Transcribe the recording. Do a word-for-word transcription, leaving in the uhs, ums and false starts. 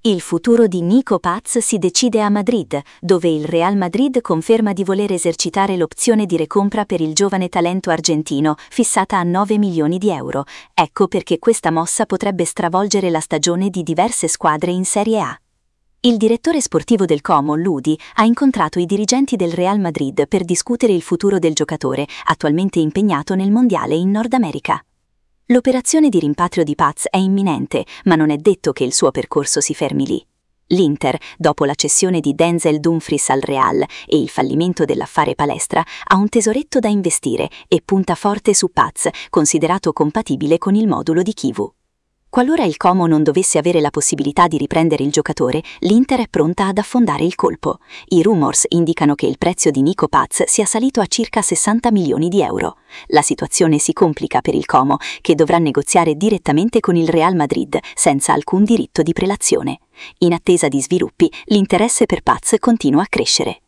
Il futuro di Nico Paz si decide a Madrid, dove il Real Madrid conferma di voler esercitare l'opzione di recompra per il giovane talento argentino, fissata a nove milioni di euro. Ecco perché questa mossa potrebbe stravolgere la stagione di diverse squadre in Serie A. Il direttore sportivo del Como, Ludi, ha incontrato i dirigenti del Real Madrid per discutere il futuro del giocatore, attualmente impegnato nel Mondiale in Nord America. L'operazione di rimpatrio di Paz è imminente, ma non è detto che il suo percorso si fermi lì. L'Inter, dopo la cessione di Denzel Dumfries al Real e il fallimento dell'affare palestra, ha un tesoretto da investire e punta forte su Paz, considerato compatibile con il modulo di Kivu. Qualora il Como non dovesse avere la possibilità di riprendere il giocatore, l'Inter è pronta ad affondare il colpo. I rumors indicano che il prezzo di Nico Paz sia salito a circa sessanta milioni di euro. La situazione si complica per il Como, che dovrà negoziare direttamente con il Real Madrid, senza alcun diritto di prelazione. In attesa di sviluppi, l'interesse per Paz continua a crescere.